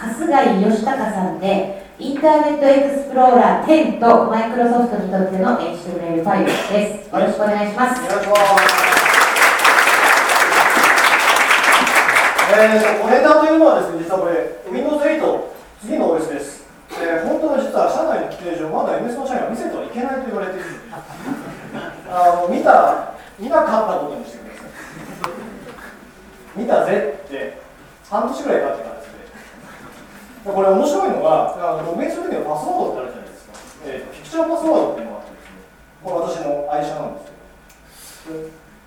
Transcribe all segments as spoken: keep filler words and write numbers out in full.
春日井義孝さんで、インターネットエクスプローラーテンとマイクロソフトにとっての エイチティーエムエルファイブ です。よろしくお願いします。 よろしくお願いします。えー、コネタというのはですね、実はこれ ウィンドウズエイト、次の オーエス です。えー、本当は実は社内の規定上、まだ エムエス の社員は見せてはいけないと言われているので、あの見た、見なかったことにしてください。見たぜって半年ぐらい経ってからですね。これ面白いのが、あのログインするにはパスワードってあるじゃないですか。えー、ピクチャーパスワードっていうのがあってですね、これ私の愛車なんですけど。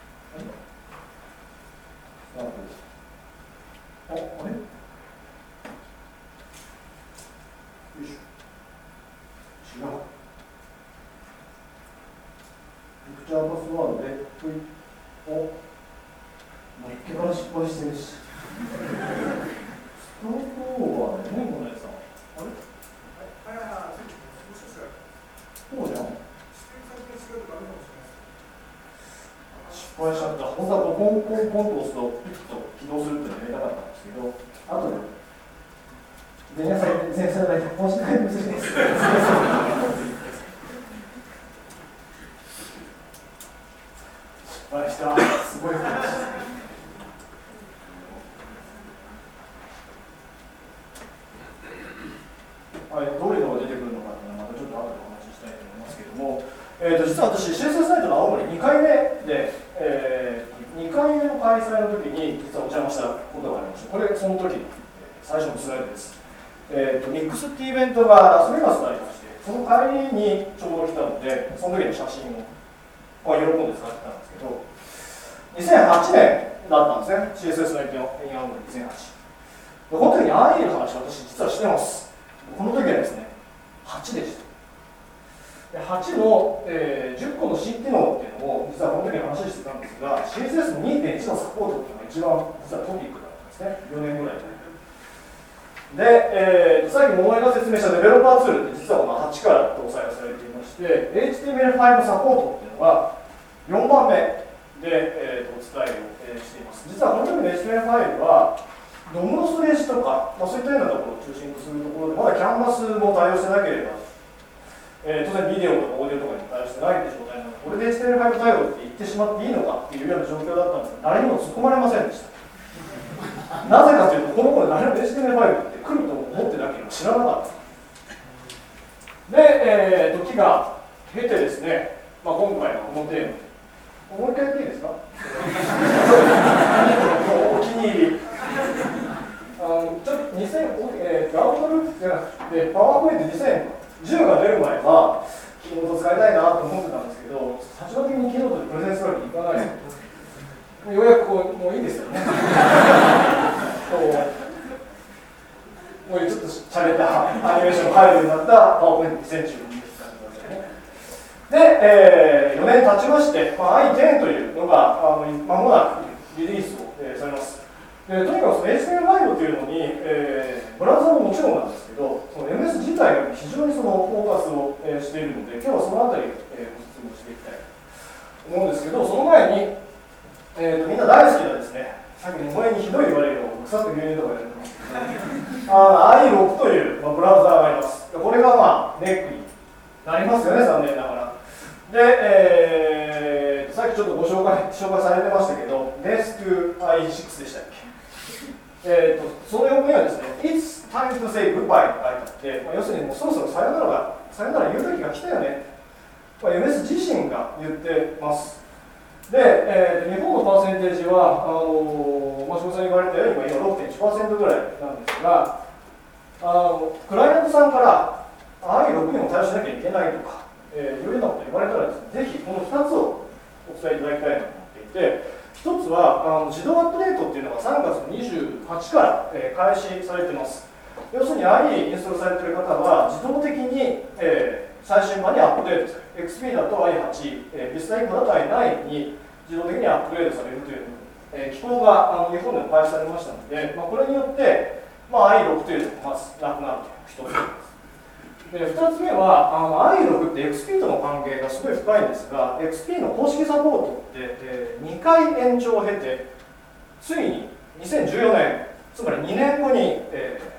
あ、あれ？よいしょ。違う。ピクチャーパスワードで、お、もう一回から失敗してるし。スタートオーバーで何このやつだ。あれ？そうじゃん。失敗しちゃった。本当はポンポンポンと押すとピッと起動するっていうのをやりたかったんですけど、あとで前夜祭前夜祭で本しないで失敗した。すごい話。はい、どういうのが出てくるのかっていうのはまたちょっと後でお話ししたいと思いますけれども、えー、と実は私、シーエスエス サイトの青森にかいめで、えー、にかいめの開催の時に実はお邪魔したことがありました。これ、その時の最初のスライドです。えー、とミックスっていうイベントがラスベガスでありまして、その帰りにちょうど来たので、その時の写真を、まあ、喜んで使ってたんですけど、にせんはちねんだったんですね、シーエスエス のイベントの青森にせんはち。この時にアーイーの話、私、実はしてます。この時はですね、はちでした。はちの、えー、じゅっこの新機能っていうのを実はこの時に話してたんですが、 シーエスエス の にてんいち のサポートっていうのが一番実はトピックだったんですね。よねんぐらいで。で、えー、さっき桃井が説明したデベロッパーツールって実はこのはちから搭載されていまして、エイチティーエムエルファイブ サポートっていうのがよんばんめで、えー、お伝えを、えー、しています。実はこの時の エイチティーエムエルファイブ はドムのストレージとか、まあ、そういったようなところを中心とするところで、まだキャンバスも対応してなければ、えー、当然ビデオとかオーディオとかに対応してないって状態なので、これで エイチティーエムエルファイブ 対応って言ってしまっていいのかっていうような状況だったんですが、誰にも突っ込まれませんでした。なぜかというと、この頃誰も エイチティーエムエルファイブ って来ると思ってなければ知らなかった。で、えー、時が経てですね、まあ、今回のこのテーマ、もう一回やっていいですか？お気に入り。あのちょっとにせん、えー、アウトループじゃなくて、パワーポイントにせんじゅうが出る前は、キーノート使いたいなと思ってたんですけど、立場的にキーノートでプレゼンするわけにいかないので、ようやくこう、もういいですよね。もうちょっとしゃれたアニメーション入るようになったパワーポイントにせんじゅうにです。で、えー、よねん経ちまして、まあ、アイテン というのがあの間もなくリリースを、えー、されます。でとにかくその エイチティーエムエルファイブ というのに、えー、ブラウザももちろんなんですけど、その エムエス 自体が非常にそのフォーカスを、えー、しているので、今日はそのあたり、えー、ご説明していきたいと思うんですけど、その前に、えーと、みんな大好きなですね、さっきの前にひどい言われるのを腐って牛乳とかやってますけど、アイろく という、まあ、ブラウザーがあります。これがまあネックになりますよね、残念ながら。で、えー、さっきちょっとご紹介、紹介されてましたけど、デスク アイシックス でしたっけ。えーと、その横にはですね、It's time to say goodbye って書いてあって、まあ、要するにもうそろそろさよならが、さよなら言う時が来たよね。まあ、エムエス 自身が言ってます。で、えー、日本のパーセンテージは、あのー、まあ、詳細に言われたように、今 ろくてんいちパーセント ぐらいなんですが、あのクライアントさんから アイろく にも対応しなきゃいけないとか、えー、いうようなこと言われたらですね、ぜひこのふたつをお伝えいただきたいなと思っていて、ひとつはあの自動アップデートっていうのがさんがつにじゅうはちから、えー、開始されています。要するに アイイー インストールされている方は自動的に、えー、最新版にアップデートされる。エックスピー だと アイはち、えー、ビスタ以降だと アイナイン に自動的にアップグレードされるという、えー、機構があの日本でも開始されましたので、まあ、これによって、まあ、アイろく というのがまずなくなるというひとつです。でふたつめはあの アイろく って エックスピー との関係がすごい深いんですが、 エックスピー の公式サポートって、えー、にかい延長を経てついににせんじゅうよねん、つまりにねんごに、えー、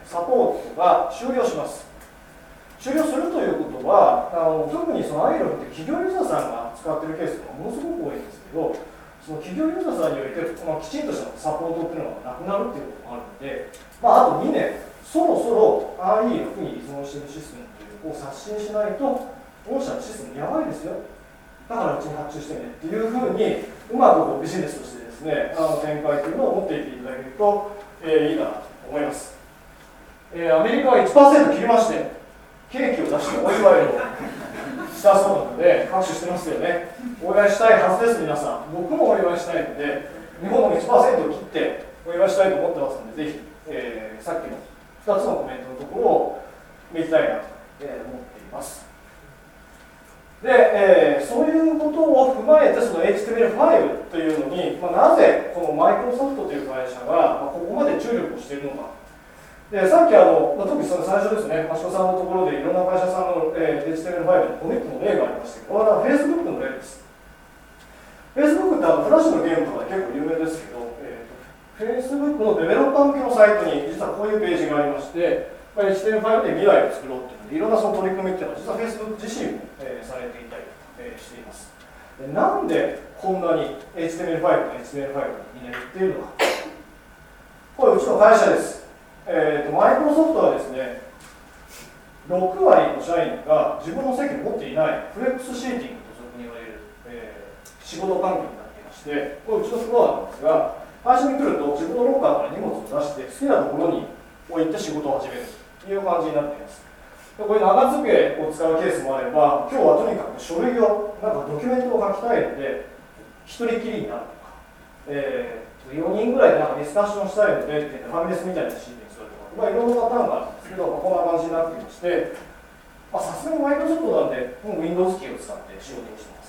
サポートが終了します。終了するということは、あの特にそのアイロンって企業ユーザーさんが使っているケースがものすごく多いんですけど、その企業ユーザーさんにおいて、まあ、きちんとしたサポートっていうのがなくなるっていうこともあるので、まあ、あとにねん、そろそろ アールイー に依存しているシステムというのを刷新しないと、御社のシステムやばいですよ。だからうちに発注してねっていうふうに、うまくこうビジネスとしてですね、あの展開というのを持っていっていただけると、えー、いいかなと思います。えー、アメリカは いちパーセント 切りまして、ケーキを出してお祝いをしたそうなので、拍手してますよね。お祝いしたいはずです、皆さん。僕もお祝いしたいので、日本の いちパーセント を切ってお祝いしたいと思ってますので、ぜひ、えー、さっきのふたつのコメントのところを見たいなと思っています。で、えー、そういうことを踏まえて、その エイチティーエムエルファイブ というのに、まあ、なぜこのマイクロソフトという会社が、まあ、ここまで注力をしているのか。でさっきあの、まあ、特にその最初ですね、益子さんのところでいろんな会社さんの、えー、エイチティーエムエルファイブ のコミットの例がありましたけど、これは Facebook の例です。Facebook ってあのフラッシュのゲームとかで結構有名ですけど、えー、Facebook のデベロッパー向けのサイトに実はこういうページがありまして、まあ、エイチティーエムエルファイブ で未来を作ろうっていうので、いろんなその取り組みっていうのは実は Facebook 自身も、えー、されていたり、えー、しています。でなんでこんなに エイチティーエムエルファイブ が エイチティーエムエルファイブ になっているのか。これうちの会社です。えーと、マイクロソフトはですね、ろくわりの社員が自分の席を持っていないフレックスシーティングと俗に言われる、えー、仕事環境になっていまして、これうちのフロアなんですが、会社に来ると自分のロッカーから荷物を出して好きなところに置いて仕事を始めるという感じになっています。でこれ長机を使うケースもあれば、今日はとにかく書類を、なんかドキュメントを書きたいので、一人きりになるとか、えー、よにんぐらいでなんかディスカッションしたいのでってファミレスみたいなシーンにするとか、まあ、いろんなパターンがあるんですけど、まあ、こんな感じになっていまして、さすがにマイクロソフトなんで、もう Windows キーを使って仕事をしています。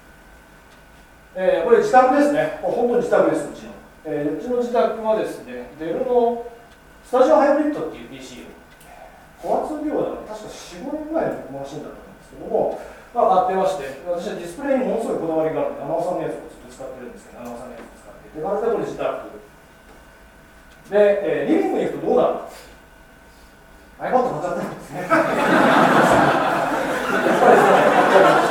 えー、これ自宅ですね。本当に自宅です、うちの。えー、うちの自宅はですね、デルのスタジオハイブリッドっていう ピーシーを、高圧病なので、確かよん、ごねんまえのマシンだったんですけども、まあ、買ってまして、私はディスプレイにものすごいこだわりがあるので、ななさんのやつをずっと使ってるんですけど、ななさんのやつを使っていて、まずこれ自宅。で、えー、リビングに行くとどうなるか。iPad 買っちゃったんですね。やっぱりそう買っちゃいました。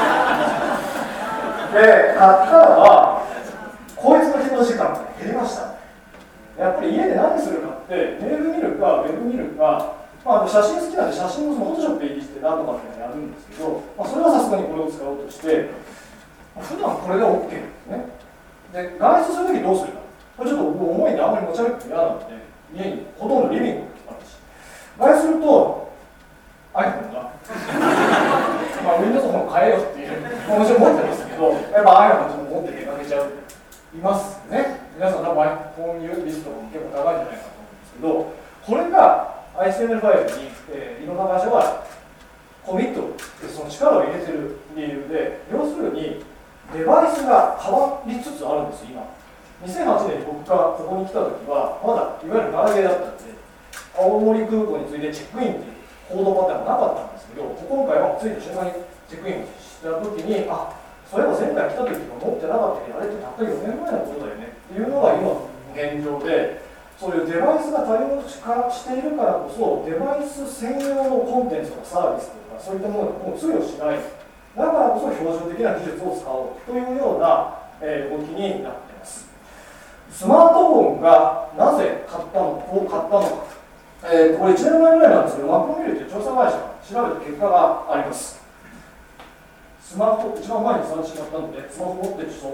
で、買ったらば、こいつの起動時間が減りました。やっぱり家で何するかって、メール見るか、ウェブ見るか、まあ、写真好きなんで写真をフォトショップでいじってなんとかっていうのをやるんですけど、まあ、それはさすがにこれを使おうとして、普段これで OK ですね。で、外出するときどうするか。これちょっと重いんであんまり持ち歩くと嫌なので、家にほとんどリビングにあるし。外出すると、iPhone が、まあ、Windows フォン変えようっていう、もちろん持ってますけど、やっぱ iPhone 持って出かけちゃういますね。皆さん多分 iPhone ユーリストも結構高いんじゃないかと思うんですけど、これが エイチティーエムエルファイブ に、えー、いろんな会社がコミットでその力を入れてる理由で、要するにデバイスが変わりつつあるんです今。にせんはちねんに僕がここに来た時はまだいわゆるガラケーだったんで、青森空港についてチェックインっていう行動パターンがなかったんですけど、今回は着いた瞬間にチェックインした時に、あ、そういえば前回来た時は持ってなかったけど、あれってたったよねんまえのことだよねっていうのが今の現状で、そういうデバイスが多様化しているからこそ、デバイス専用のコンテンツとかサービスとか、そういったものがもう通用しない、だからこそ標準的な技術を使おうというような、えー、動きになっています。スマートフォンがなぜ買ったのを買ったのか、えー、これいちねんまえぐらいなんですけど、マクロミルという調査会社が調べた結果があります。スマホ、一番前に探してもらったので、スマホ持ってる人、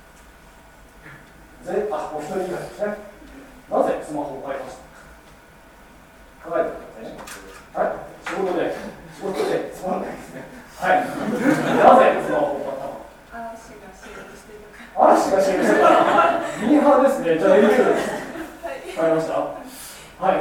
ぜあ、お一人以外ですね。なぜスマホを買いましたか。考えてくださいね。はい、仕事で、仕事でつまんないですね。はい。なぜスマホを買ったのか。 嵐がシールしてるから。 嵐がシールしてるから。ミーハーですね。じゃあ、エビューです。買いました。はい。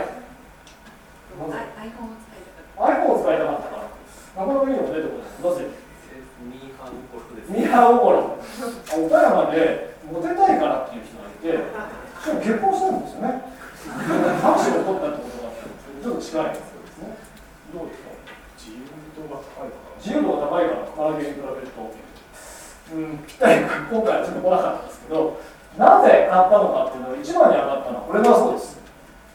iPhone を使いたかった。 iPhone を使いたかったから。なかなかいいのが出てこない。なぜミーハー心です。 ミーハー心。岡山でモテたいからっていう人がいて、しかも結婚したんですよね。拍手を取ったってことがあったんですけど、ちょっと近いですね。どうですか。 自由度が高いから。 自由度が高いから、ガラケーに比べると。うん、ぴったり今回はちょっと来なかったんですけど、なぜ買ったのかっていうのが一番に上がったのはこれだそうです。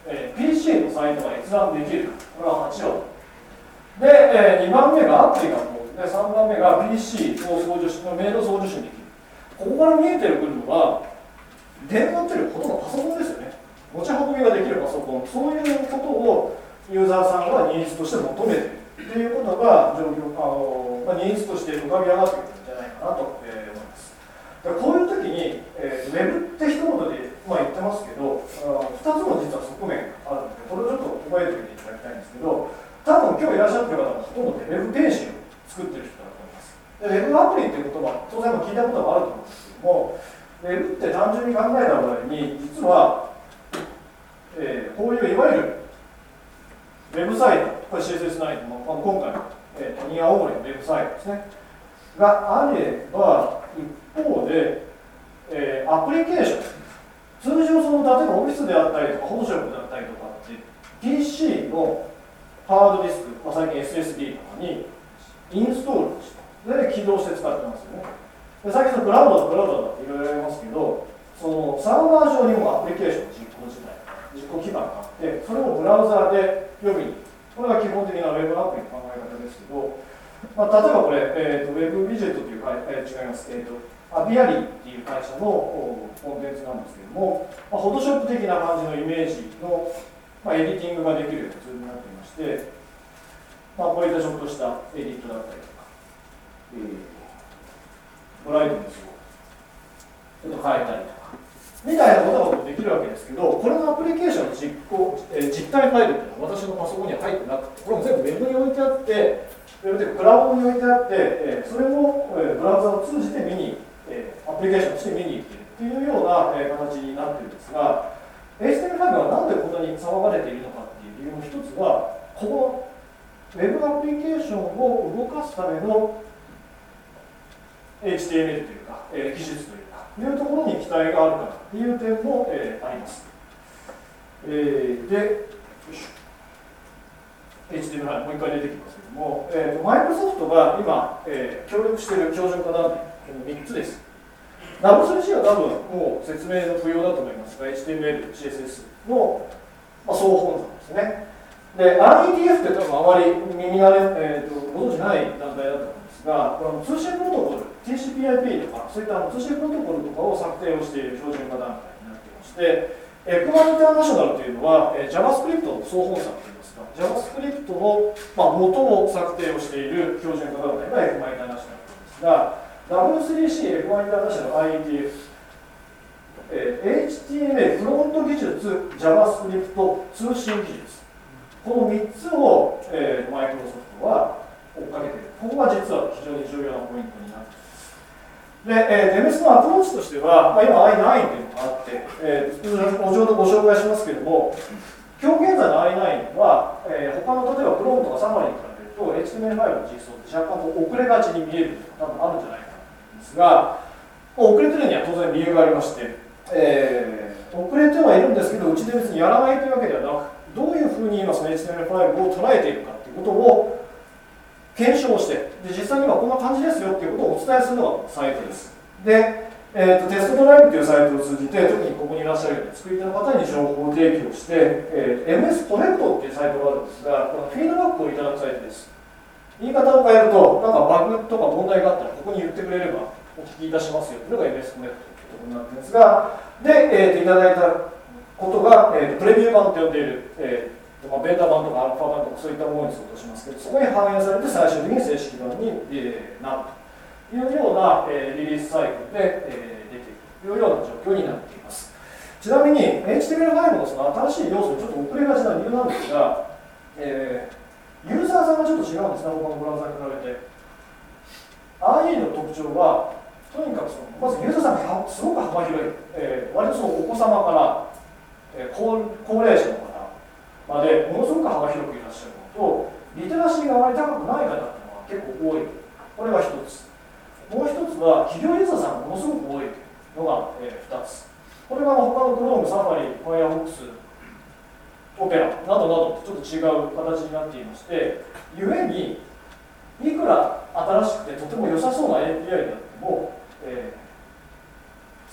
えー、ピーシー のサイトが閲覧できる。これははちを。で、えー、にばんめがアプリがこうで、さんばんめが ピーシー を送受信、メールを送受信できる。ここから見えてくるのは、電話っていうよりほとんどパソコンですよね。持ち運びができるパソコン、そういうことをユーザーさんがニーズとして求めているということが状況あの、まあ、ニーズとして浮かび上がってくるんじゃないかなと、えー、思います。でこういう時に、えー、ウェブって一言で、まあ、言ってますけど、ふたつの実は側面があるので、これをちょっと覚えておいていただきたいんですけど、多分今日いらっしゃってる方はほとんどでウェブページを作ってる人だと思います。でウェブアプリっていう言葉、当然聞いたことがあると思うんですけども、ウェブって単純に考えた場合に、実は、えー、こういういわゆるウェブサイト、これ シーエスエスナイン の、まあ、今回の、えー、ニアオーレのウェブサイトですね、があれば、一方で、えー、アプリケーション、通常その、例えばオフィスであったりとか、フォトショップだったりとかって、ピーシー のハードディスク、まあ、最近 エスエスディー とかにインストールして、で起動して使ってますよね。で最近のクラウドだ、クラウドだっていろいろありますけど、そのサーバー上にもアプリケーションの実行自体、実行基盤があって、それをブラウザーで読みに、これが基本的なウェブアプリの考え方ですけど、まあ、例えばこれ、えーと、ウェブビジェットという会、えー、違います、えーと、アビアリーっていう会社のコンテンツなんですけども、まあ、フォトショップ的な感じのイメージの、まあ、エディティングができるようなツールになっていまして、まあ、こういったちょっとしたエディットだったりとか、えーブライトネスをちょっと変えたりとかみたいなことができるわけですけど、これのアプリケーションの実行、えー、実体ファイルっていうのは私のパソコンには入ってなくて、これも全部ウェブに置いてあって、ウェブでクラウドに置いてあって、えー、それを、えー、ブラウザを通じて見に、えー、アプリケーションとして見に行っているっていうような、えー、形になっているんですが、エイチティーエムエルファイブ はなんでこんなに騒がれているのかっていう理由の一つは、このウェブアプリケーションを動かすためのエイチティーエムエル というか、えー、技術というか、いうところに期待があるからという点も、えー、あります。えー、で、よいしょ エイチティーエムエル、もう一回出てきますけども、えーと、マイクロソフトが今、えー、協力している標準化団体、みっつです。ダブリュースリーシー は多分もう説明の不要だと思いますが、エイチティーエムエル、シーエスエス の、まあ、総本山ですね。で、アールイーティーエフ って多分あまり耳慣れ、えーと、ご存じない団体だと思うんですが、この通信プロトコル、ティーシーピーアイピー とか、そういった通信プロトコルとかを策定をしている標準化団体になっていまして、エクマインターナショナルというのは、えー、JavaScript の総本山といいますか、JavaScript の、まあ、元を策定をしている標準化団体がエクマインターナショナルですが、ダブリュースリーシー、エクマインターナショナル、アイイーティーエフ、えー、エイチティーエムエル、フロント技術、JavaScript、通信技術、このみっつを、えー、マイクロソフトは追っかけている。ここが実は非常に重要なポイントになっています。で、えー、デメスのアプローチとしては、まあ、今 アイナイン というのがあって、えー、後ほどご紹介しますけれども、今日現在の アイナイン は、えー、他の例えばクローンとかサマリーに比べると エイチティーエムエルファイルの実装って若干こう遅れがちに見えるというのが多分あるんじゃないかなと思うんですが、遅れてるには当然理由がありまして、えー、遅れてはいるんですけど、うちで別にやらないというわけではなく、どういうふうに今その エイチティーエムエルファイルを捉えているかということを検証して、で実際にはこんな感じですよということをお伝えするのがサイトです。で、えーと、テストドライブというサイトを通じて、特にここにいらっしゃるような作り手の方に情報を提供して、えー、エムエス コネクトっていうサイトがあるんですが、このフィードバックをいただくサイトです。言い方を変えると、なんかバグとか問題があったらここに言ってくれればお聞きいたしますよというのが エムエス コネクトというところになっているんですが、で、えーと、いただいたことが、えーと、プレビュー版と呼んでいる、えーまあ、ベータ版とかアルファ版とかそういったものに相当しますけど、そこに反映されて最終的に正式版に、えー、なるというような、えー、リリースサイクルで、えー、出ているというような状況になっています。ちなみに エイチティーエムエルファイブ のその新しい要素にちょっと遅れがちな理由なんですが、えー、ユーザーさんがちょっと違うんですね、他のブラウザに比べて。アールイー の特徴は、とにかくそのまずユーザーさんがすごく幅広い、えー、割とそのお子様から、えー、高, 高齢者の方までものすごく幅広くいらっしゃるのと、リテラシーがあまり高くない方っていうのが結構多い。これが一つ。もう一つは、企業ユーザーさんがものすごく多いのが、えー、二つ。これは他の Chrome、Safari、Firefox、Opera などなどとちょっと違う形になっていまして、ゆえに、いくら新しくてとても良さそうな エーピーアイ であっても、えー、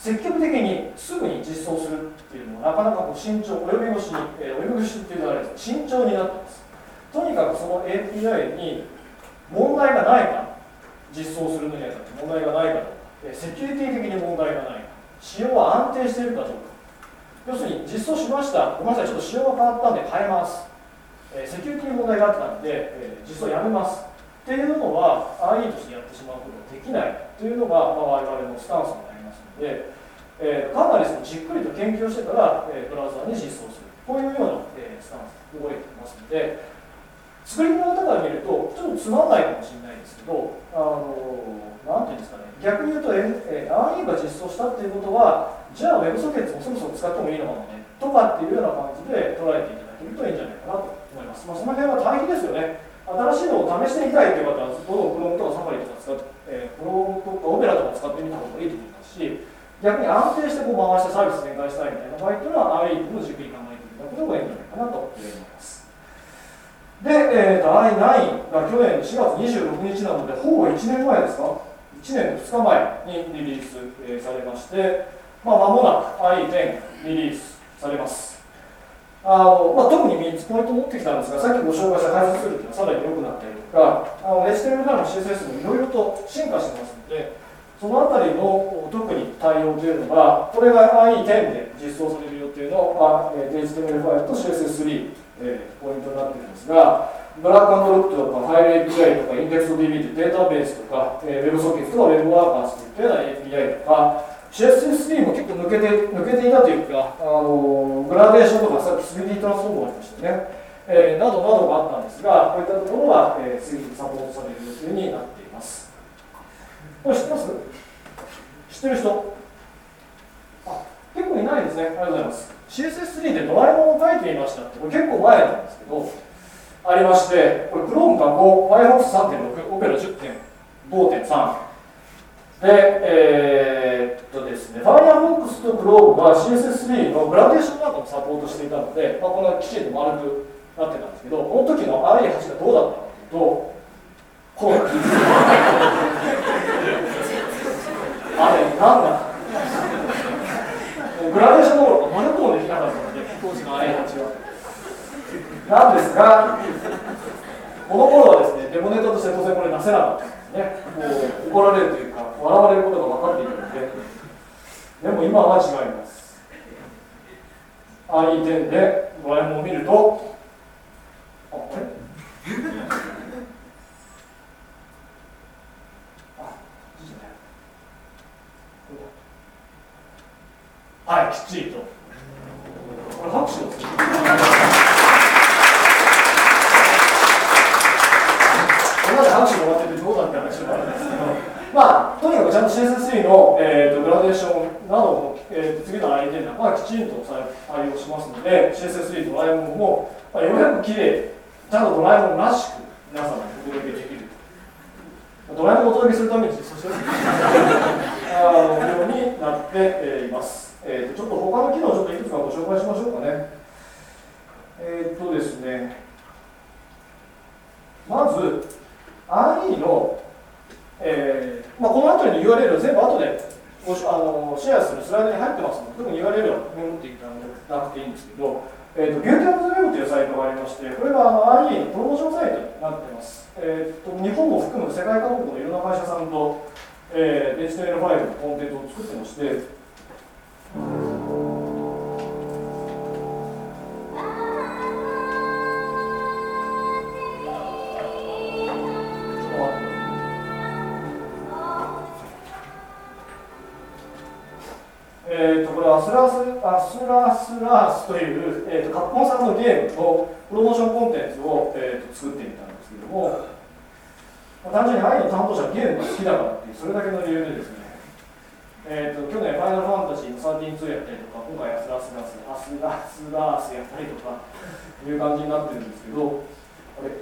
積極的にすぐに実装するっていうのもなかなかこう慎重、及び腰に、えー、及び腰っていうのはあれです慎重になってます。とにかくその エーピーアイ に問題がないか、実装するのにあたって問題がないかとか、セキュリティ的に問題がないか、仕様は安定しているかどうか、要するに実装しました、ごめんなさい、ちょっと仕様が変わったんで変えます、えー、セキュリティに問題があったので、えー、実装やめますっていうのは アイイー としてやってしまうことができないというのが、まあ、我々のスタンスになりますので、えー、かなりそのじっくりと研究をしてから、えー、ブラウザーに実装する、こういうような、えー、スタンスで動いていますので、作り手の方から見るとちょっとつまんないかもしれないですけど、あのなんていうんですかね、逆に言うと、えー、アイイー が実装したっていうことは、じゃあ WebSockets もそろそろ使ってもいいのかもねとかっていうような感じで捉えていただけるといいんじゃないかなと思います。まあ、その辺は対比ですよね。新しいのを試してみたいという方は、どんどん Chrome とか Safari とか使って、えー、Chrome とか Opera とか使ってみた方がいいと思いますし、逆に安定してこう回してサービス展開したいみたいな場合っていうのは アイイー の軸に考えていただくのがいいんじゃないかなと思います。で、えー、と アイナイン が去年しがつにじゅうろくにちなので、ほぼいちねんまえですか、いちねんのふつかまえにリリース、えー、されまして、まあ、間もなく アイテン リリースされます。あのまあ、特にみっつポイント持ってきたんですが、さっきご紹介した解説ツールというのはさらに良くなったりとか、あの エイチティーエムエルファイル の シーエスエス もいろいろと進化してますので、そのあたりの特に対応というのが、これが アイテン で実装される予定の、まあ、エイチティーエムエルファイル と シーエスエススリー、えー、ポイントになっているんですが、ドラッグアンドロップとか、ファイル エーピーアイ とか、インデックス ディービー というデータベースとか、えー、WebSockets とか WebWorkers といったような エーピーアイ とか、シーエスエススリー も結構抜けて抜けていたというか、あのグラデーションとかさっき スリーディー トランスフォームがありましたね、えー、などなどがあったんですが、こういったところは、えー、次にサポートされる予定になっています。これ知ってます？知ってる人？あ、結構いないですね。ありがとうございます。シーエスエススリー でドラえもんを書いてみましたって、これ結構前なんですけど、ありまして、これ Chrome がご、Firefox さんてんろく、Opera じゅってんごてんさん。で、えー、っとですね、Firefox と Chrome が シーエスエススリー のグラデーションなんかもサポートしていたので、まあ、このきちんと丸くなってたんですけど、この時の アイエイチ がどうだったかというと、こうなんです。あれ、なんだグラデーションの頃、丸くもできなかったので、当時の アイエイチ は。なんですが、この頃はですね、デモネタとして当然これ出せなかったんですね。もう怒られるというか、笑われることが分かっているので、でも今は違います。アイテン でドラえもんを見ると、あ、これあ、いいじゃない。はい、きっちりと。これ拍手をする。ここまで拍手が終わっててどうだって話があるんですけど、まあ、とにかくちゃんと シーエスエススリー の、えー、とグラデーションなども、えー、と次のアイテムはきちんと対応しますので、シーエスエススリー ドラえもんも、まあ、ようやくきれい、ちゃんとドラえもんらしく皆様にお届けできる。ドラえもんをお届けするために実装してるあのようになって、えー、います。えー、とちょっと他の機能をちょっといくつかご紹介しましょうかね。えっ、ー、とですね、まず アイイー の、えーまあ、この後に ユーアールエル を全部後でごあのシェアするスライドに入ってますので、特に ユーアールエル はメモっていただかなくていいんですけど、えー、とビューティーオブザウェブというサイトがありまして、これはあの アイイー のプロモーションサイトになっています。えー、と日本も含む世界各国のいろんな会社さんと、えー、エイチティーエムエル ファイルのコンテンツを作ってまして、えー、とこれはアスラース、アスラースラースという、えー、とカッコンさんのゲームのプロモーションコンテンツを、えー、と作ってみたんですけども、まあ、単純に アイイー の担当者はゲームが好きだからっていう、それだけの理由でですね、えー、と去年、ファイナルファンタジーのサーティーンツーやったりとか、今回アスラースラース、アスラースラースやったりとかいう感じになってるんですけど、あれ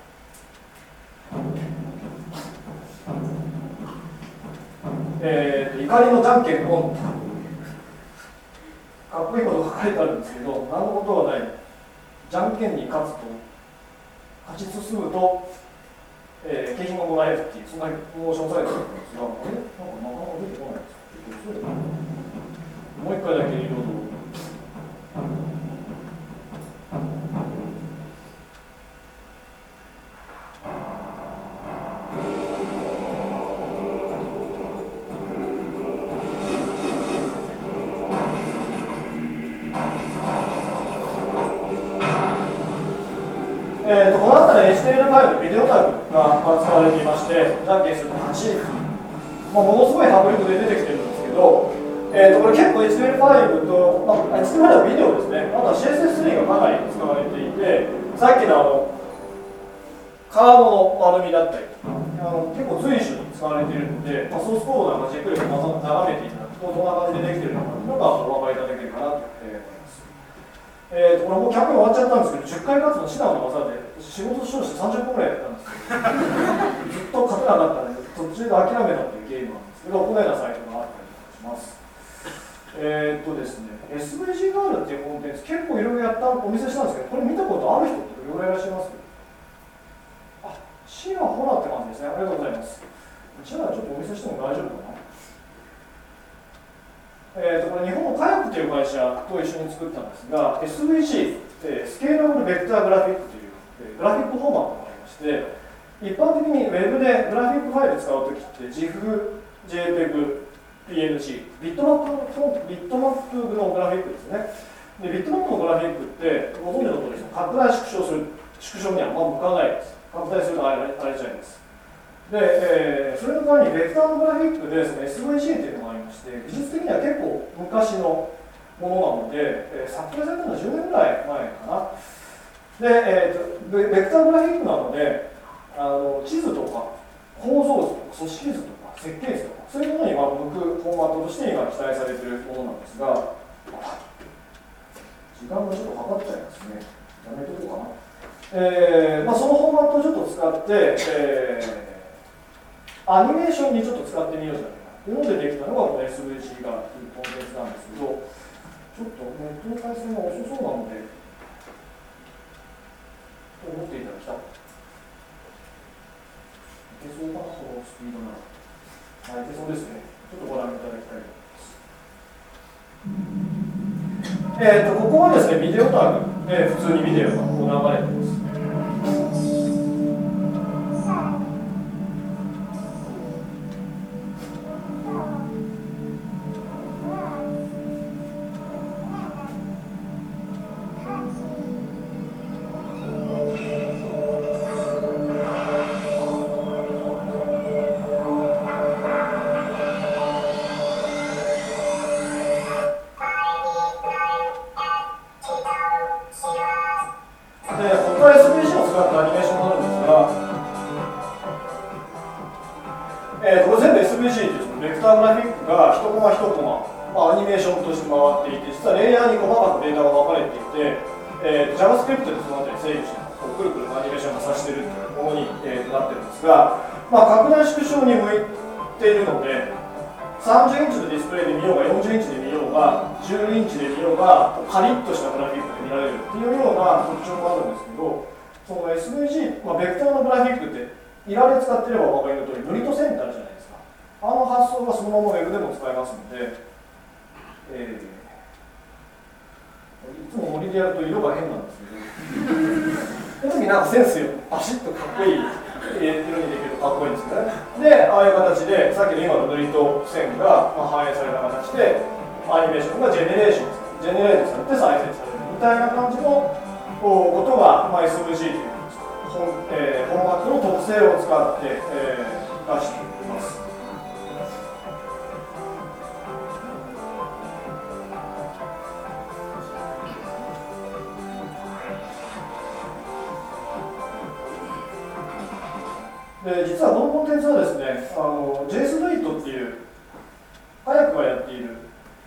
えー、と怒りのじゃんけんポン、かっこいいことが書いてあるんですけど、何のことはない、じゃんけんに勝つと、勝ち進むと、えー、景品がもらえるっていう、そんなプロモーションサイトなんですが、あれなんかなかなか出てこないですか。 もう一回だけリロードを。えー、とこの辺り エイチティーエムエルファイル、ビデオタグが使われていまして、じゃんけんするとはち、まあ、ものすごい迫力で出てきてるんですけど、えー、とこれ結構 エイチティーエムエルファイル と、まあ、エイチティーエムエル はビデオですね、あとは シーエスエススリー がかなり使われていて、さっきのあのカードの丸みだったりとか、あの結構随所に使われているので、まあ、ソースコードなんかじっくり眺めていただくと、どんな感じでできているのかというのがお分かりいただけるかなと思います。えー、とこれもうキャンペーン終わっちゃったんですけど、じゅっかい勝つの至難の技で、仕事としてさんじゅっぽんぐらいやったんですけど、ずっと勝てなかったので、途中で諦めたというゲームなんですけど、このようなサイトがあったりとかします。えー、っとですね、エスブイジー ガールっていうコンテンツ、結構いろいろやったお見せしたんですけど、これ見たことある人ってどれぐらいいらっしゃいます？あ、シーラホラーって感じですね。ありがとうございます。シーラちょっとお見せしても大丈夫かな？えー、とこれ日本のカヤックという会社と一緒に作ったんですが、 エスブイジー、えー、スケーラブルベクターグラフィックという、えー、グラフィックフォーマットがありまして、一般的に Web でグラフィックファイル使うときって ジフ、ジェイペグ、ピーエヌジー、ビットマップ、ビットマップのグラフィックですね。でビットマップのグラフィックってご存知の通り拡大縮小する、縮小にはあんま向かないです。拡大すると荒れちゃいます。で、えー、それの代わりにベクターのグラフィックでその エスブイジー というのがありまして、技術的には結構昔のものなので、えー、作成されたのはじゅうねんぐらい前かな。で、えー、とベベクターグラフィックなので、あの地図とか構造図とか組織図とか設計図とか、そういうものにまあ向くフォーマットとして今期待されているものなんですが、時間がちょっとかかっちゃいますね。やめとこうかな。えーまあ、そのフォーマットをちょっと使って、えーアニメーションにちょっと使ってみようじゃないかというのでできたのがこの エスブイジー がというコンテンツなんですけど、ちょっとネットの回線が遅そうなので、と思っていただきたい。いけそうかな、このスピードなら。はい、いけそうですね。ちょっとご覧いただきたいと思います。えーと、ここはですね、ビデオタグで普通にビデオがこう流れています。JavaScript でその辺り制御してくるくるアニメーションがさしているというものに、えー、なってるんですが、まあ、拡大縮小に向いているので、さんじゅうインチのディスプレイで見ようがよんじゅうインチで見ようがじゅうインチで見ようがカリッとしたグラフィックで見られるっていうような特徴があるんですけど、その エスブイジー、まあ、ベクターのグラフィックっていられ使ってればお分かりの通り塗りと線ってあるじゃないですか。あの発想がそのまま Web でも使えますので、えーいつも森でやると色が変なんですけど、その時なんかセンスよ、バシッとかっこいい色にできるとかっこいいんですよね。で、ああいう形で、さっきの今の塗りと線が反映された形で、アニメーションがジェネレーションジェネレートされて再生されるみたいな感じのことが、まあ、エスブイジー という本、えー、フォーマットの特性を使って、えー、出しています。で実はこのコンテンツはですね、あの ジェイエスドイット っていう早くがやっている、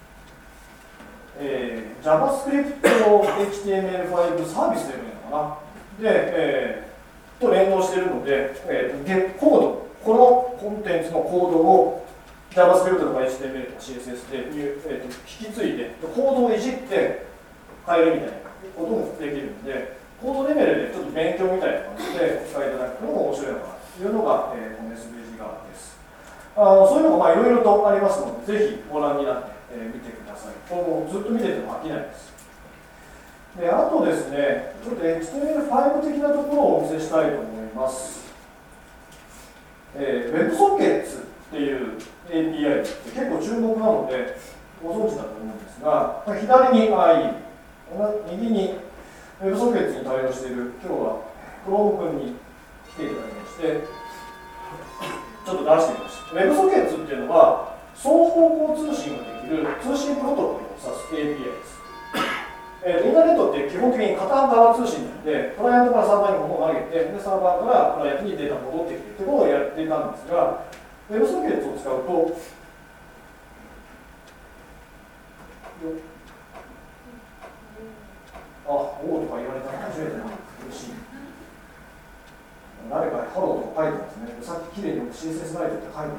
えー、JavaScript の エイチティーエムエルファイブ サービスというのかなで、えー、と連動しているので、えー、コード、このコンテンツのコードを JavaScript とか エイチティーエムエル とか シーエスエス で、えー、と引き継いでコードをいじって変えるみたいなこともできるので、コードレベルでちょっと勉強みたいな感じでお使いいただくのも面白いのかなというのが、えー、この エスブイジー 側です。あのそういうのがいろいろとありますので、ぜひご覧になって、 えー、見てください。これもずっと見てても飽きないです。で、あとですね、ちょっと エイチティーエムエルファイブ 的なところをお見せしたいと思います。えー、WebSockets っていう エーピーアイ って結構注目なのでご存知だと思うんですが、左に アイイー、右に WebSockets に対応している、今日は Chrome 君に来ていただきまして、ちょっと出してみました。WebSockets っていうのは、双方向通信ができる通信プロトコルを指す エーピーアイ です。えー、インターネットって基本的に片側通信なので、クライアントからサーバーに物を投げて、でサーバーからクライアントにデータが戻ってきてということをやっていたんですが、WebSockets を使うと、あ、おうとか言われたの初めてな、嬉しい。誰かハローとか書いてますね。さっききれいに シーエスエス ライトって書いてある。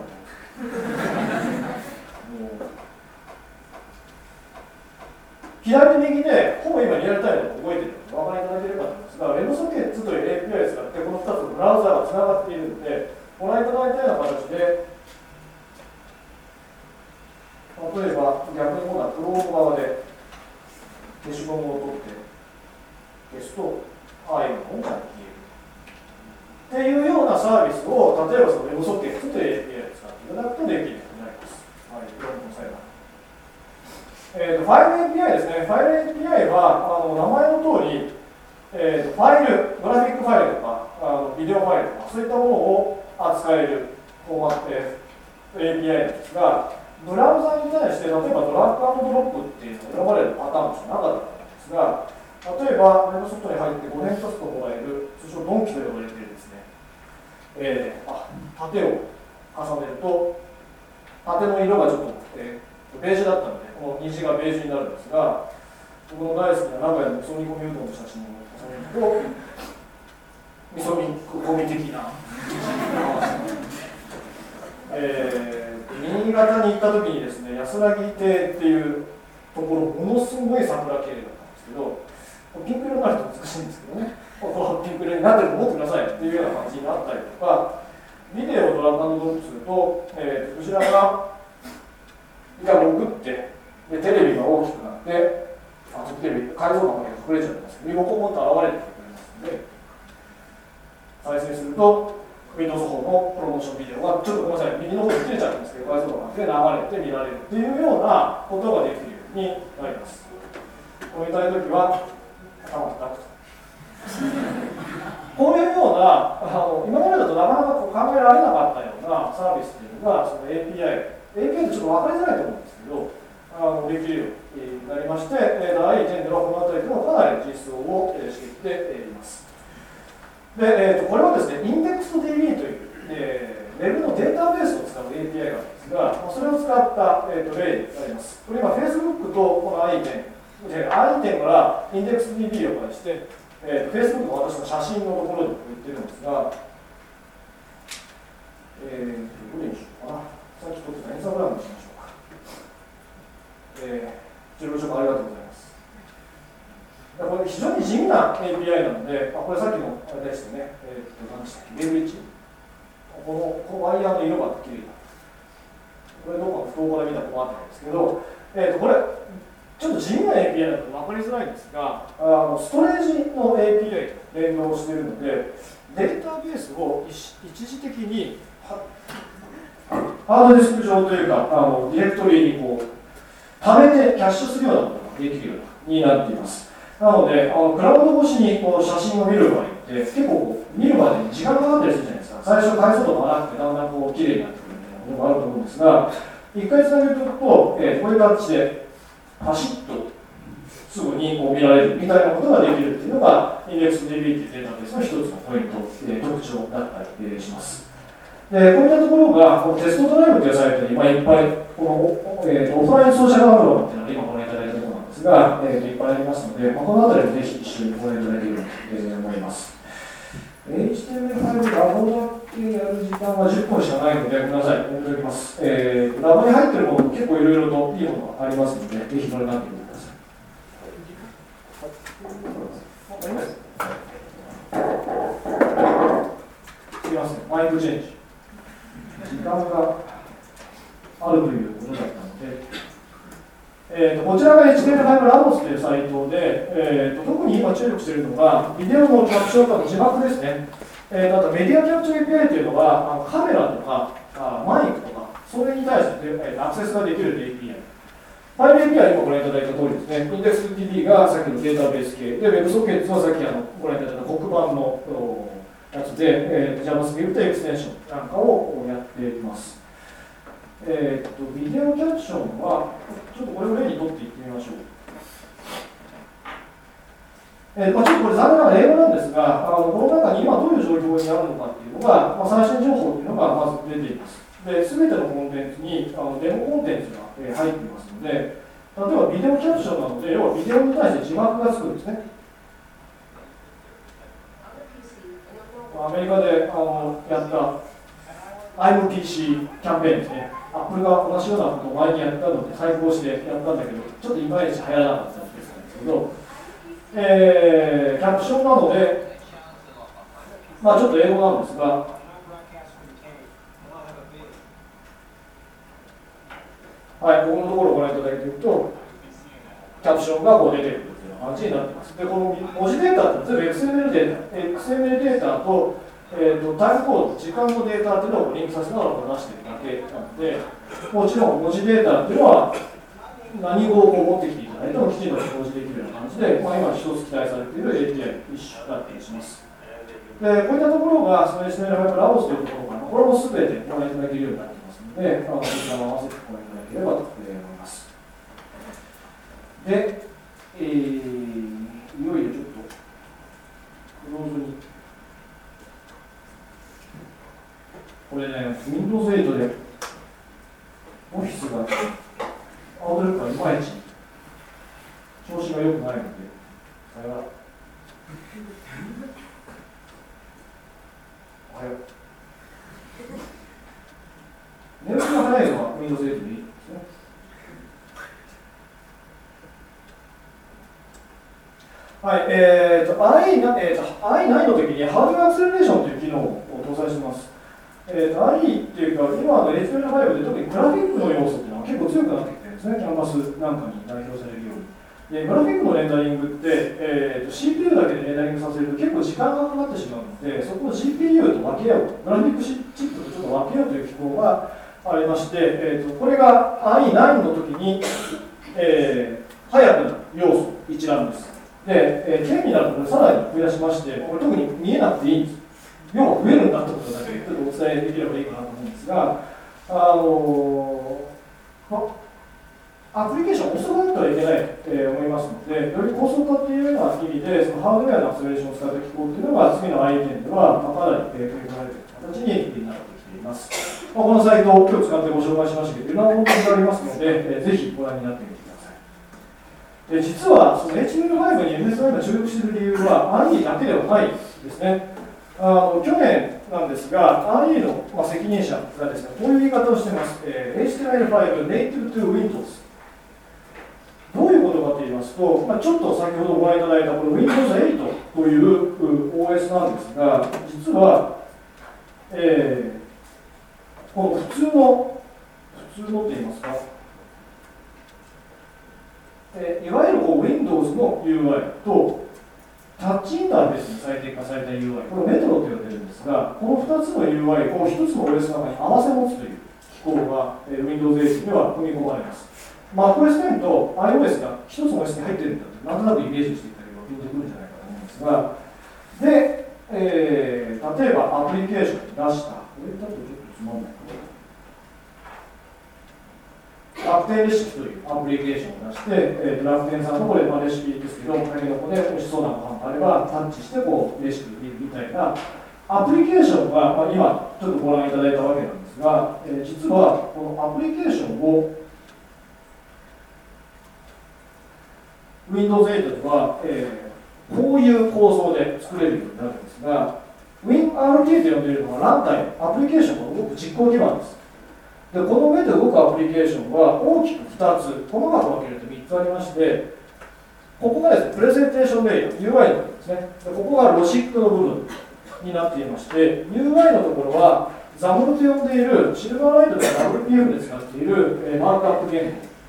左右で、ほぼ今リアルタイムで覚えているのでお分かりいただければと思いますが、WebSockets という エーピーアイ を使ってこのふたつのブラウザーがつながっているので、ご覧いただいたような形で、例えば逆に今度は Chrome 側で消しゴムを取って消すと、ああいうのが消える。っていうようなサービスを、例えばその WebSockets という エーピーアイ を使っていただくとできるようになります。はい、この際はえー、とファイル エーピーアイ ですね。ファイル エーピーアイ はあの名前の通り、えー、とファイル、グラフィックファイルとかあのビデオファイルとかそういったものを扱えるフォーマット、えー、エーピーアイ なんですが、ブラウザに対して例えばドラッグ&ドロップっていうのを選ばれるパターンもしかなかったんですが、例えば Web ソフトに入ってごねん経つともらえる通称ドンキと呼ばれているですね、えー、あ縦を重ねると縦の色がちょっと、えー、ベージュだったのでこの虹がベージュになるんですが、僕の大好きな名古屋の味噌煮込みうどんの写真を重ねると味噌煮込み的なえー、新潟に行った時にですね、安らぎ亭っていうところものすごい桜系だったんですけど、ピンク色になると難しいんですけどね、ここピンク色になってると思ってくださいっていうような感じになったりとか、ビデオをドラッグ&ドロップすると、えー、こちらが潜ってでテレビが大きくなって、あテレビ解像度が隠れちゃいますけど、リモコンと現れてくれますので、再生すると Windows フォーのプロモーションビデオがちょっとごめんなさい、右の方に切れちゃうんですけど、解像度が流れて見られるというようなことができるようになります。こういった時は頭を叩くと。こういうようなあの今までだとなかなかこう考えられなかったようなサービスというのがその エーピーアイ、エーピーアイ ってちょっと分かりづらいと思うんですけど、あのできるようになりまして、だいいってんではこの辺りでもかなり実装をしてきています。で、えー、とこれはですね、インデックス ディービー という、えー、Web のデータベースを使う エーピーアイ があるんですが、それを使った、えー、と例になります。これ今 Facebook とこの アイテン、アイテンからインデックス ディービー を介して、えー、Facebook の私の写真のところに言ってるんですが、えー、どれにしようかな。さっき撮ってたインスタグラムにしましょうか。えー、ジローショップありがとうございます。これ非常に地味な エーピーアイ なので、あこれさっきのあれですね、えー、と何でしたっけ、レベルいち。このこのワイヤーの色がきれいだ。これどこか不等から見たことあったんですけど、えー、とこれ、ちょっと地味な エーピーアイ だと分かりづらいんですが、あのストレージの エーピーアイ と連動しているので、データベースを一時的にハードディスク上というか、あのディレクトリにこう貯めてキャッシュするようなことができるようになっています。なので、あのクラウド越しにこう写真を見る場合って、結構見るまでに時間かかったりするじゃないですか。最初、解像度がなくて、だんだんこう綺麗になってくるみたいなものがあると思うんですが、一回つなげておくと、えー、こういう形で、パシッとすぐにこう見られるみたいなことができるっていうのが、インデックス ディービー というデータベースの一つのポイント、えー、特徴だったりします。で、こういったところが、このテストドライブというサイトに、まあ、いっぱい、この、えー、オフラインソーシャルアンドローっていうのが今ご覧いただいたところなんですが、えー、といっぱいありますので、まあ、このあたりもぜひ一緒にご覧いただければと、えー、思います。エイチティーエムエルファイブ ラボだけやる時間はじゅっぷんしかないので、ごめんなさい、読み解きます。えー、ラボに入っているものも結構いろいろといいものがありますので、ぜひご覧になってみてください。すみません、マイクチェンジ。時間があるということだったので、 えー、とこちらが エイチティーエムエルファイブ ラボスというサイトで、えー、と特に今注力しているのが、ビデオのキャプションとか字幕ですね。えー、あとメディアキャプチャー エーピーアイ というのは、あのカメラとかあマイクとか、それに対して、えー、アクセスができる エーピーアイ。ファイル エーピーアイ 今ご覧いただいた通りですね、インデックス ティービー がさっきのデータベース系で、WebSockets はさっきあのご覧いただいた黒板のやつで、えー、JavaScript エクステンションなんかをやっています。えー、っとビデオキャプションは、ちょっとこれを例にとっていってみましょう。えーまあ、ちょっとこれ残念ながら英語なんですが、あのこの中に今どういう状況にあるのかっていうのが、まあ、最新情報というのがまず出ています。で、すべてのコンテンツにあのデモコンテンツが、えー、入っていますので、例えばビデオキャプションなので、要はビデオに対して字幕がつくんですね。アメリカであのやった アイエムピーシー キャンペーンですね。アップルが同じようなことを前にやったので、対抗してやったんだけど、ちょっといまいち流行らなかったんですけど、えー、キャプションなので、まあ、ちょっと英語なんですが、はい、ここのところをご覧いただいていると、キャプションがこう出てくるという感じになっています。で、この文字データって全部 エックスエムエル データ、エックスエムエル データと、えー、とタイムコード、時間のデータっていうのをリンクさせながら出しているだけなので、もちろん文字データっていうのは、何語をこう持ってきていただいてもきちんと表示できるような感じで、まあ、今一つ期待されている エーピーアイ 一種だったりします。で、こういったところが、その エイチティーエムエルファイブ ラボスというところから、これもすべてご覧いただけるようになっていますので、まあ、こちらも合わせてご覧いただければと思います。で、えー、いよいよちょっと、クローズに。これね、Windows エイトで、オフィスが、アウトルックがいまいち調子が良くないので、さよなら。おはよう。寝起きが早いのは Windows エイトでいいですね。はい、えーと、アイナイン の時にハードウェアアクセレレーションという機能を搭載します。えーと、アイ っていうか、今の エイチティーエムエルファイブ で特にグラフィックの要素っていうのは結構強くなってきてるんですね、キャンバスなんかに代表されるように。で、グラフィックのレンダリングって、えーと、シーピーユー だけでレンダリングさせると結構時間がかかってしまうので、そこを ジーピーユー と分け合う、グラフィックチップとちょっと分け合うという機構がありまして、えーと、これが アイナイン の時に、えー、早くなる要素一覧です。で、えー、テンになるとこれさらに増やしまして、これ特に見えなくていいんです。要は増えるんだってことだけちょっとお伝えできればいいかなと思うんですが、あのー、アプリケーション遅くなってはいけないと思いますので、より高速化というような意味で、そのハードウェアのアクセレーションを使った機構というのが、次の アイ テンでは、まあ、かなり取り組まれている形になってきています。まあ、このサイトを今日使ってご紹介しましたけど、いろんなものがありますので、えー、ぜひご覧になってみてください。で実は、その エイチティーエムエルファイブ に エムエスアイ が注力している理由は、アイ だけではないですね。あの去年なんですが、アイ の、まあ、責任者がですね、こういう言い方をしています。えー、エイチティーエムエルファイブ Native to Windows。どういうことかと言いますと、まあ、ちょっと先ほどご覧いただいたこの Windows エイトという オーエス なんですが、実は、えー、この普通の、普通のって言いますか、えー、いわゆるこう Windows の ユーアイ とタッチインターフェースに最適化された ユーアイ、これをメトロと呼んでるんですが、このふたつの ユーアイ をひとつの オーエス の中に合わせ持つという機構が、えー、Windows エイトには組み込まれます。MacOS テンと iOS がひとつの オーエス に入っているんだと、なんとなくイメージしていただければピンとくるんじゃないかと思うんですが、で、えー、例えばアプリケーションに出した、これだとちょっとつまんない楽天レシピというアプリケーションを出して、えー、楽天さんのこれ、まあ、レシピですけど、タケノコで美味しそうなご飯があれば、タッチしてこうレシピを見るみたいなアプリケーションが、まあ、今、ちょっとご覧いただいたわけなんですが、えー、実はこのアプリケーションをWindows エイトでは、えー、こういう構造で作れるようになるんですが、WinRT と呼んでいるのはランタイム、アプリケーションが動く実行基盤です。でこの上で動くアプリケーションは大きくふたつ、細かく分けるとみっつありまして、ここがですね、プレゼンテーションレイヤー、ユーアイ の部分ですね。でここがロジックの部分になっていまして、ユーアイ のところは、ザムルと呼んでいるシルバーライトとか ダブリューピーエフ で使っている、えー、マークアップ言語。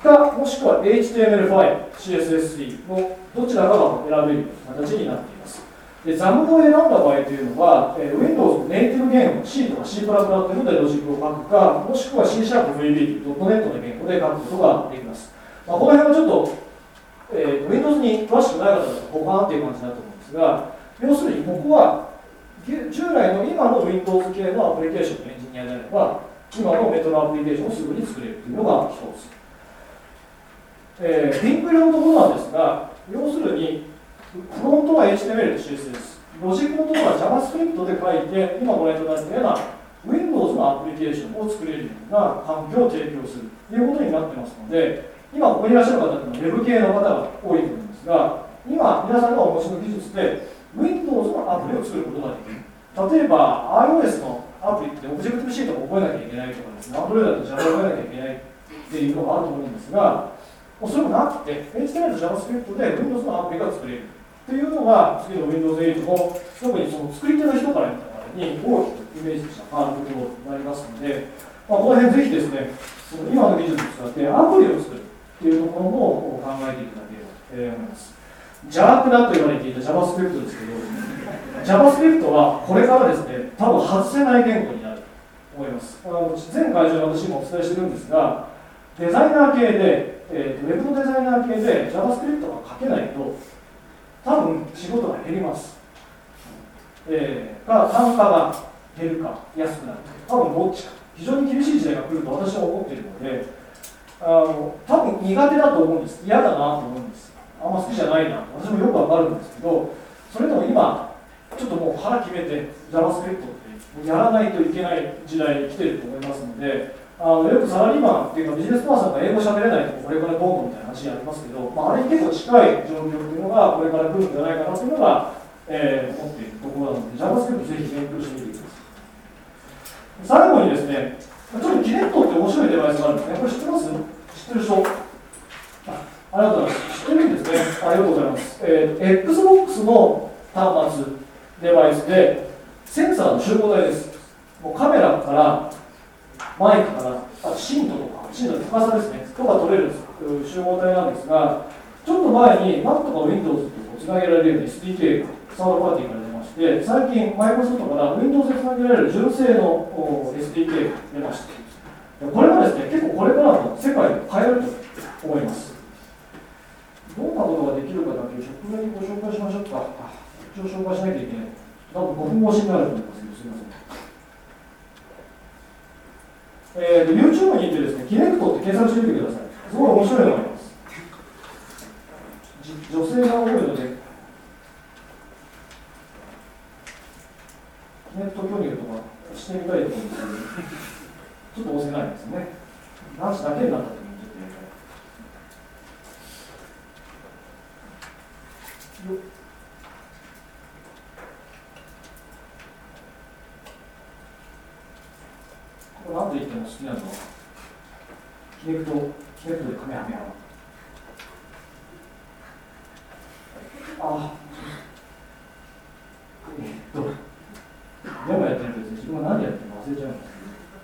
か、もしくは エイチティーエムエルファイブ、シーエスエススリー のどちらかが選べる形になっています。で、ザム を選んだ場合というのは、えー、Windows のネイティブ言語 C とか C++ というのでロジックを書くか、もしくは C シャープ ブイビー という ドットネット の言語で書くことができます。まあ、この辺はちょっと、えー、Windows に詳しくない方だとほかっていう感じだと思うんですが、要するにここは従来の今の Windows 系のアプリケーションのエンジニアであれば、今のメトロアプリケーションをすぐに作れるというのが一つ。えー、ピンク色のところなんですが、要するに、フロントは エイチティーエムエル と シーエスエス、ロジックのところは JavaScript で書いて、今ご覧いただいたような Windows のアプリケーションを作れるような環境を提供するということになってますので、今ここにいらっしゃる方というのは Web 系の方が多いと思いますが、今皆さんがお持ちの技術で Windows のアプリを作ることができる。例えば iOS のアプリって Objective-C とか覚えなきゃいけないとかですね、Android だと Java を覚えなきゃいけないっていうのがあると思うんですが、もうそれもなくて エイチティーエムエル と JavaScript で Windows のアプリが作れるというのが次の Windows エイトの特にその作り手の人から見た場合に大きくイメージした変わることになりますので、まあ、この辺ぜひですね、その今の技術を使ってアプリを作るというところも考えていただければと思います。邪悪だと言われていた JavaScript ですけど、JavaScript はこれからですね、多分外せない言語になると思います。あの前会場で私もお伝えしてるんですが、デザイナー系で、えー、ウェブのデザイナー系で JavaScript が書けないと、多分仕事が減ります。えー、か単価が減るか安くなるか、多分どっちか。非常に厳しい時代が来ると私は思っているので、あの多分苦手だと思うんです。嫌だなと思うんです。あんま好きじゃないなと私もよくわかるんですけど、それでも今ちょっともう腹決めて JavaScript ってやらないといけない時代に来てると思いますので、あのよくサラリーマンっていうかビジネスパーソンが英語喋れないとこれからどうもみたいな話ありますけど、まあ、あれに結構近い状況というのがこれから来るんじゃないかなというのが、えー、思っているところなので JavaScript ぜひ勉強してみてください。最後にですね、ちょっとキネクトって面白いデバイスがあるんですね。これ知ってます？知ってる人？あ、ありがとうございます。知ってるんですね。ありがとうございます。えー、Xbox の端末、デバイスで、センサーの集合体です。もうカメラからマイクから、あと震度とか、震度の深さですね、とか取れる集合体なんですが、ちょっと前に Mac とか Windows とつなげられるような エスディーケー がサードパーティーから出まして、最近、マイクロソフトから Windows でつなげられる純正の エスディーケー が出ました。これはですね、結構これからの世界を変えると思います。どんなことができるかだけ直面にご紹介しましょうか。一応紹介しなきゃいけない。多分ごふん越しになると思いますけど、すみません。えー、と YouTube に行ってですね、キネクトって検索してみてください。すごい面白いのがあります。女性が多いので、キネクト競技とかしてみたいと思うんですけど、ちょっと押せないですね。男子だけになったときにちょっとやりたい。よっこれ何と言っても好きなのは、キネクト、キネクトでカメハメハ。ああ、えっと、でもやってるんです自分が何やってるか忘れちゃうんです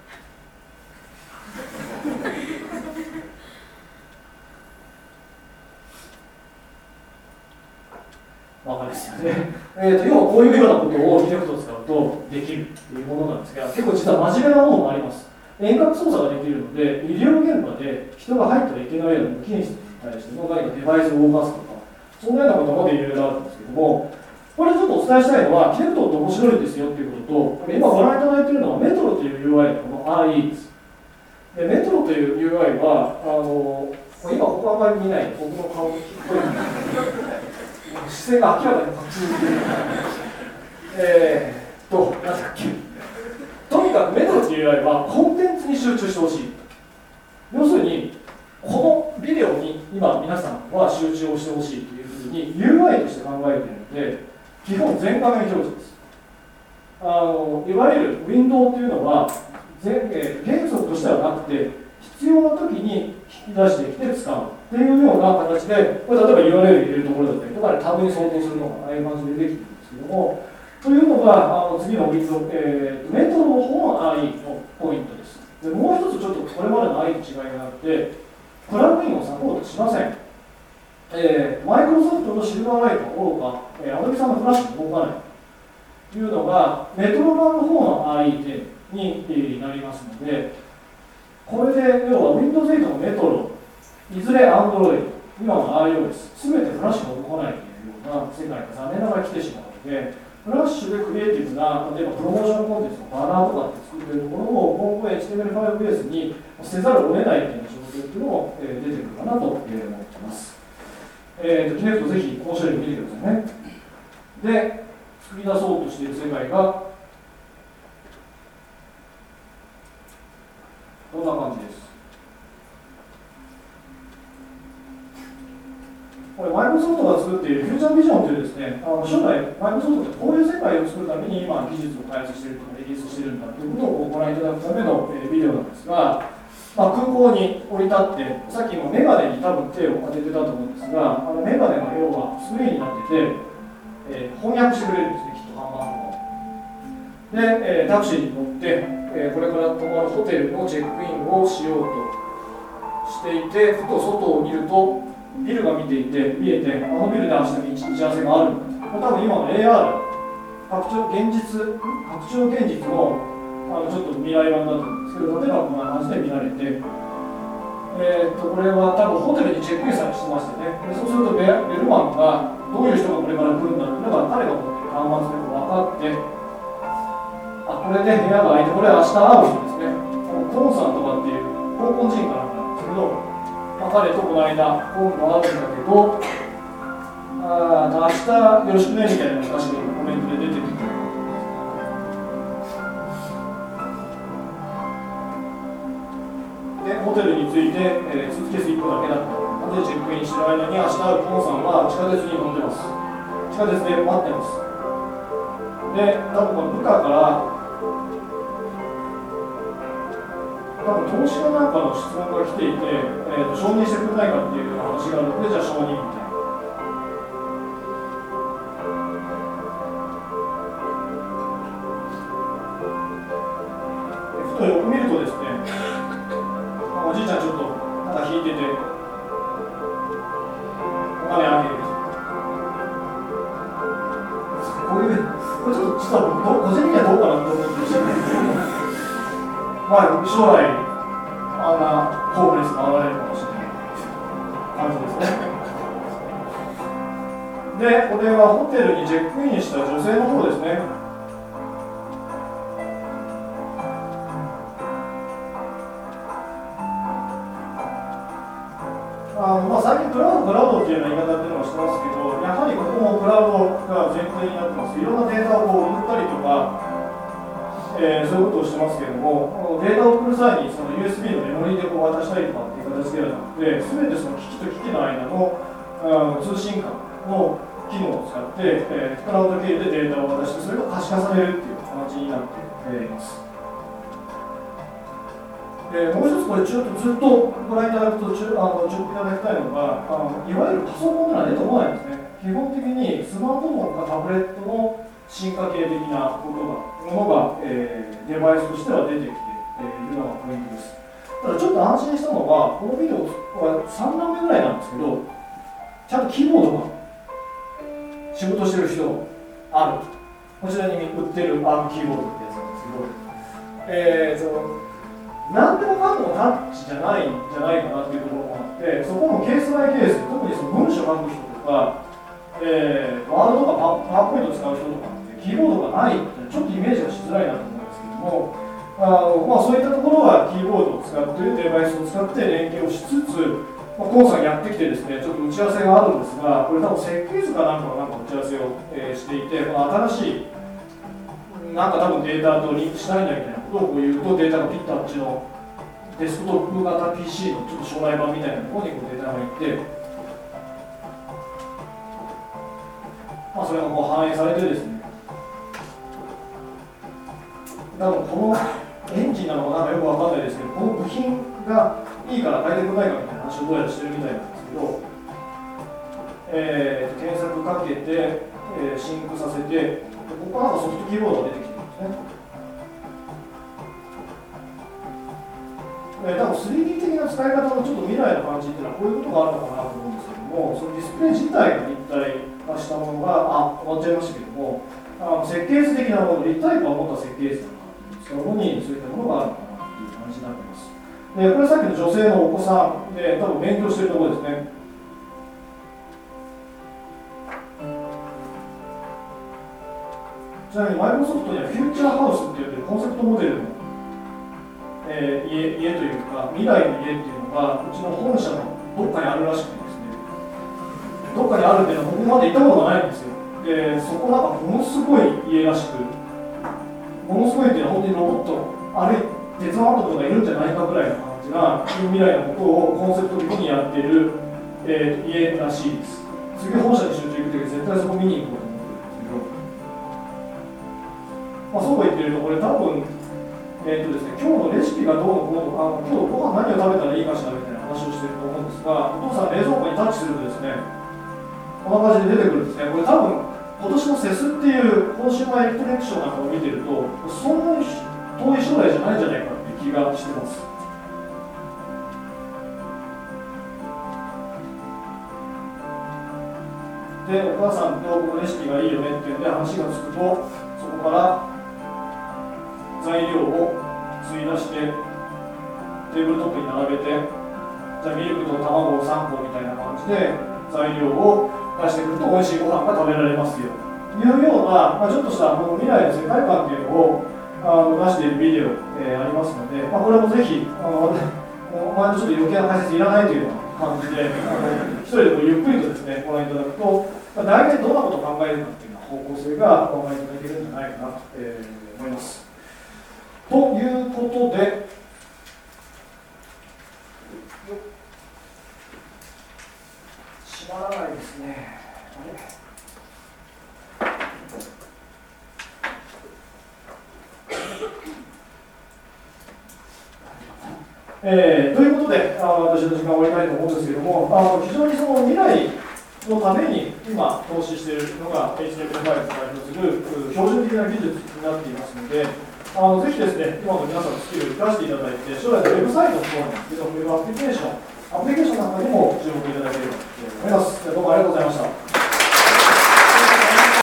わかりますよね。えーと、要はこういうようなことをキネクトを使うとできるというものなんですが、結構実は真面目なものもあります。遠隔操作ができるので、医療現場で人が入ってはいけないような無菌室に対しての何かデバイスを動かすとか、そんなようなことまでいろいろあるんですけども、これちょっとお伝えしたいのは、キネクトって面白いんですよっていうことと、これ今ご覧いただいているのはメトロという ユーアイ のこの アールイー です。でメトロという ユーアイ は、あの今ここあんまり見ない、僕の顔の聞こえる姿勢が明らかにこっちに出てる。えーっと、なんだっけ。とにかくメトロという ユーアイ はコンテンツに集中してほしい。要するに、このビデオに今皆さんは集中をしてほしいというふうに ユーアイ として考えているので、基本全画面表示です。あのいわゆるウィンドウというのは全、えー、原則としてはなくて、必要な時に引き出してきて使うっていうような形で、これ例えば ユーアールエル 入れるところだったりとか、タブに相当するのがああいう感じでできてるんですけども、というのがあの次のウィンドウ、えー、メトロの方の アールイー のポイントです。でもう一つちょっとこれまでの アールイー と違いがあって、 プラグインをサポートしません。えー、マイクロソフトのシルバーライトおろか、えー、Adobe さんのフラッシュも動かないというのが、メトロ版の方の アールイーテン になりますので、これで要は ウィンドウズエイト のメトロ、いずれ Android、今の iOS、すべてフラッシュが動かないというような世界が残念ながら来てしまうので、フラッシュでクリエイティブな、例えばプロモーションコンテンツのバナーとかって作っているものを、今後 エイチティーエムエルファイブ ベースにせざるを得ないという状況というのも、えー、出てくるかなと思っています。えーと、キネクトぜひ、この処理を見てくださいね。で、作り出そうとしている世界が、こんな感じです。これ、マイクロソフトが作っているフューチャービジョンというですね、あの将来、マイクロソフトってこういう世界を作るために今、技術を開発しているとか、リリースしているんだということをご覧いただくための、えー、ビデオなんですが、まあ、空港に降り立って、さっきのメガネに多分手を当ててたと思うんですが、あのメガネが要はスクリーンになってて、えー、翻訳してくれるんですね、きっと看板の。で、えー、タクシーに乗って、えー、これから泊まるホテルのチェックインをしようとしていて、ふと外を見ると、ビルが見ていて、見えて、あのビルで明日に打ち合わせがあるんだと。これ多分今の エーアール、拡張現実、拡張現実のあのちょっと未来版だと思うんですけど、例えばこんな感じで見られて、えー、っとこれは多分ホテルにチェックインさえしてましたね。でそうするとベ、ベルマンがどういう人がこれから来るんだっていうのが彼が持っている看板それが分かって、あ、これで部屋が空いて、これは明日会う人ですね。コンさんとかっていう香港人かなんかなんですけど、まあ、彼とこの間、今度会うんだけど、あ明日よろしくねみたいなのが確かにコメントで出てくる。で、ホテルに着いて、えー、スーツケースいっこだけだったので、チェックインしてる間に、明日会うコンさんは地下鉄に乗ってます。地下鉄で待ってます。で、多分この部下から、多分投資家なんかの質問が来ていて、えーと、承認してくれないかっていうような話があるので、じゃあ承認みたいな。ふとよく見るとですね、おじいちゃんちょっと肩引いてて、お金あげる。こういう、これちょっと実は僕、個人的にはどうかなと思ってるし、まあ、将来、あんなホームレスが現れるかもしれない感じですね。で、これはホテルにチェックインした女性の方ですね。あのまあ、最近クラウド、クラウドっていうような言い方っていうのをしてますけど、やはりここもクラウドが前提になってます。いろんなデータをこう売ったりとか、えー、そういうことをしてますけれども、データを送る際にその ユーエスビー のメモリーでこう渡したりとかっていう形ではなくて、すべてその機器と機器の間の、あの通信間の機能を使って、えー、クラウド経由でデータを渡して、それが可視化されるっていう形になっています。えー、もう一つこれちょっとずっとご覧いただくとちゅあの注目いただきたいのが、あのいわゆるパソコンが出てこないんですね。基本的にスマートフォンかタブレットの進化系的なことがものが、えー、デバイスとしては出てきているのがポイントです。ただちょっと安心したのは、このビデオはさんだんめぐらいなんですけど、ちゃんとキーボードが仕事してる人ある。こちらに売ってるアームキーボードってやつなんですけど、えー、その何でもかんでもタッチじゃないんじゃないかなっていうところもあって、そこのケースバイケース、特にその文章を書く人とか、えー、ワードとかパワーポイントを使う人とかってキーボードがないってちょっとイメージがしづらいなと思うんですけども、あのまあ、そういったところはキーボードを使ってデバイスを使って連携をしつつ、まあ、コンさんやってきてですね、ちょっと打ち合わせがあるんですが、これ多分設計図かなんかのなんか打ち合わせを、えー、していて、この新しいなんか多分データとリンクしないんだみたいなことをこう言うと、データがピッとあっちのデスクトップ型 ピーシー のちょっと将来版みたいなところにこうデータがいって、まあ、それがこう反映されてですね、多分このエンジンなのかなんかよくわかんないですけど、この部品がいいから変えてくれないかみたいな話をどうやらしてるみたいなんですけど、えー、検索かけて、えー、シンクさせて、ここなんかソフトキーボードが出てきてるんですね。えー、多分 スリーディー 的なの使い方のちょっと未来の感じっていうのはこういうことがあるのかなと思うんですけども、そのディスプレイ自体が立体化したものが、あ、終わっちゃいましたけども、あの設計図的なもの、立体感を持った設計図なのかっていうところにそういったものがあるのかなっていう感じになってます。で、これさっきの女性のお子さんで、多分勉強しているところですね。ちなみにマイクロソフトにはフューチャーハウスっていうコンセプトモデルの、えー、家, 家というか未来の家っていうのがうちの本社のどっかにあるらしくてですね、どっかにあるっていうのは僕まで行ったことがないんですよ。で、そこなんかものすごい家らしく、ものすごいっていうのは本当にロボットあるい鉄の跡とかいるんじゃないかぐらいの感じな未来のことをコンセプト的にやっている、えー、家らしいです。次本社に集中行くとき絶対そこ見に行こうと思ってるんですけど、まあ、そうは言ってると、これ多分、えーとですね、今日のレシピがどうのこうのとか、あの今日ご飯何を食べたらいいかしらみたいな話をしてると思うんですが、お父さん冷蔵庫にタッチするとですね、こんな感じで出てくるんですね。これ多分、今年のセスっていうコンシューマーエレクトロニックショーなんかを見てると、そんなに遠い将来じゃないんじゃないかっていう気がしてます。で、お母さんとこのレシピがいいよねっていうんで話がつくと、そこから材料を吸い出してテーブルトップに並べて、じゃあミルクと卵をさんこみたいな感じで材料を出してくると美味しいご飯が食べられますよというような、まあ、ちょっとしたこの未来の世界観っていうのをあの出しているビデオ、えー、ありますので、まあ、これもぜひあのお前のちょっと余計な解説いらないというような感じであの一人でこうゆっくりとですねご覧いただくと、まあ、大体どんなことを考えるかっていうような方向性がお考えいただけるんじゃないかなと、えー、思います。ということで、閉まらないですね。あれえー、ということで、あ私の時間を終わりたいと思うんですけれども、あの非常にその未来のために今投資しているのが エイチティーエムエルファイブ を代表する標準的な技術になっていますので、あのぜひですね、今の皆さんのスキルを生かしていただいて、将来のウェブサイトの方なんですけど、ウェブアプリケーション、アプリケーションなんかにも注目いただければと思います。どうもありがとうございました。